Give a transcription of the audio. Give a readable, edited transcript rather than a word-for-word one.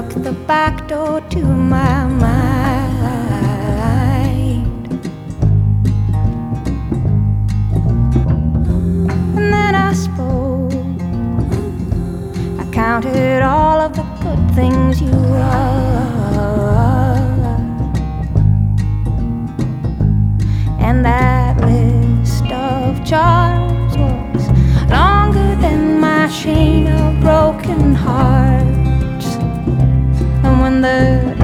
took the back door to my mind. And then I spoke. I counted all of the good things you are, and that list of charms was longer than my chain of broken hearts. And when the